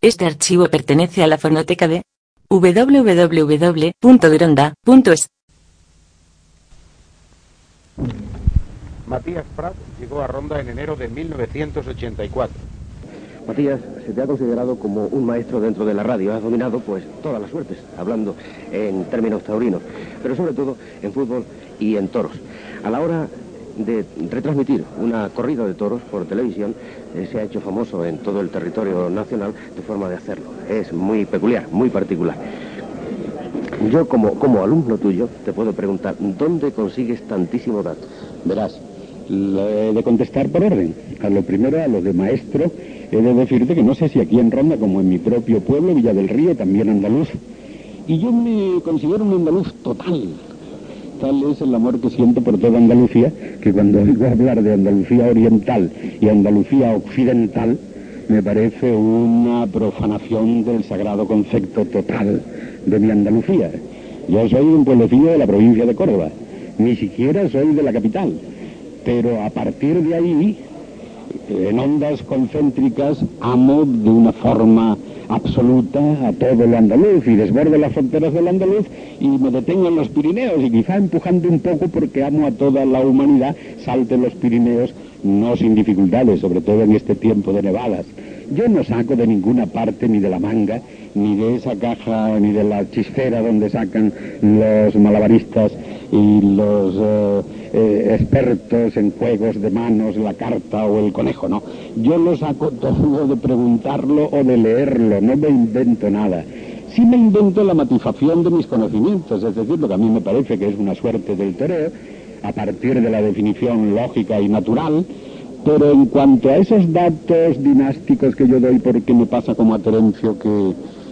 Este archivo pertenece a la fonoteca de www.duronda.es. Matías Prat llegó a Ronda en enero de 1984. Matías, se te ha considerado como un maestro dentro de la radio. Has dominado, pues, todas las suertes, hablando en términos taurinos, pero sobre todo en fútbol y en toros. A la hora de retransmitir una corrida de toros por televisión, se ha hecho famoso en todo el territorio nacional tu forma de hacerlo. Es muy peculiar, muy particular. Yo, como alumno tuyo, te puedo preguntar, ¿dónde consigues tantísimo dato? Verás, he de contestar por orden. A lo primero, a lo de maestro, he de decirte que no sé si aquí en Ronda, como en mi propio pueblo, Villa del Río, también andaluz. Y yo me considero un andaluz total. Tal es el amor que siento por toda Andalucía, que cuando oigo hablar de Andalucía oriental y Andalucía occidental, me parece una profanación del sagrado concepto total de mi Andalucía. Yo soy un pueblecillo de la provincia de Córdoba, ni siquiera soy de la capital, pero a partir de ahí, en ondas concéntricas, amo de una forma absoluta a todo el andaluz y desbordo las fronteras del andaluz y me detengo en los Pirineos y quizá empujando un poco porque amo a toda la humanidad, salte los Pirineos no sin dificultades, sobre todo en este tiempo de nevadas. Yo no saco de ninguna parte, ni de la manga, ni de esa caja, ni de la chistera donde sacan los malabaristas y los expertos en juegos de manos, la carta o el conejo, no. Yo lo saco todo de preguntarlo o de leerlo, no me invento nada. Sí me invento la matización de mis conocimientos, es decir, lo que a mí me parece que es una suerte del toreo, a partir de la definición lógica y natural. Pero en cuanto a esos datos dinásticos que yo doy, porque me pasa como a Terencio, que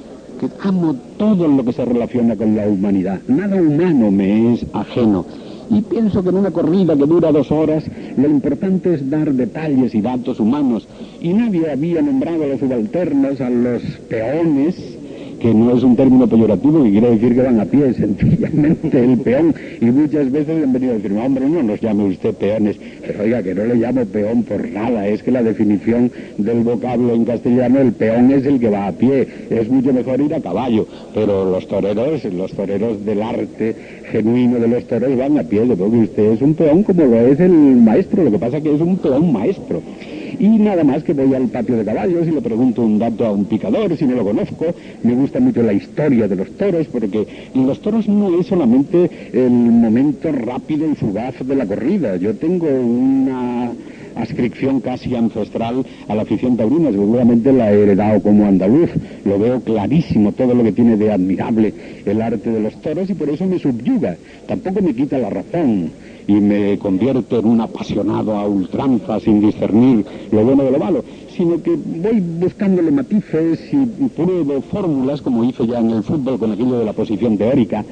amo todo lo que se relaciona con la humanidad. Nada humano me es ajeno. Y pienso que en una corrida que dura 2 horas, lo importante es dar detalles y datos humanos. Y nadie había nombrado a los subalternos, a los peones, que no es un término peyorativo, que quiere decir que van a pie, sencillamente el peón, y muchas veces han venido a decir, hombre, no nos llame usted peones, pero oiga, que no le llamo peón por nada, es que la definición del vocablo en castellano, el peón es el que va a pie, es mucho mejor ir a caballo, pero los toreros del arte genuino de los toros van a pie, yo creo que usted es un peón como lo es el maestro, lo que pasa que es un peón maestro. Y nada más que voy al patio de caballos y le pregunto un dato a un picador, si no lo conozco. Me gusta mucho la historia de los toros, porque los toros no es solamente el momento rápido y fugaz de la corrida. Yo tengo una adscripción casi ancestral a la afición taurina, seguramente la he heredado como andaluz, lo veo clarísimo todo lo que tiene de admirable el arte de los toros y por eso me subyuga, tampoco me quita la razón y me convierto en un apasionado a ultranza sin discernir lo bueno de lo malo, sino que voy buscándole matices y pruebo fórmulas como hice ya en el fútbol con aquello de la posición teórica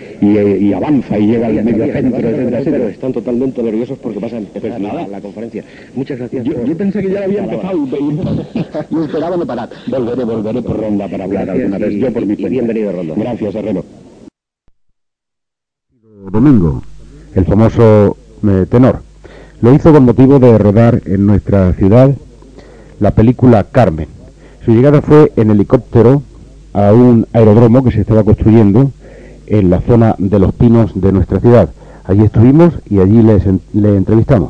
y avanza y llega al medio centro, pero están totalmente nerviosos porque vas a empezar la conferencia. Muchas gracias. Yo pensé que ya había empezado y esperaba no parar. Volveré por Ronda para hablar alguna vez. Yo por mi cuenta. Bienvenido, Ronda. Gracias, Herrero. Domingo, el famoso tenor, lo hizo con motivo de rodar en nuestra ciudad la película Carmen. Su llegada fue en helicóptero a un aeródromo que se estaba construyendo en la zona de Los Pinos de nuestra ciudad. Allí estuvimos y allí le entrevistamos.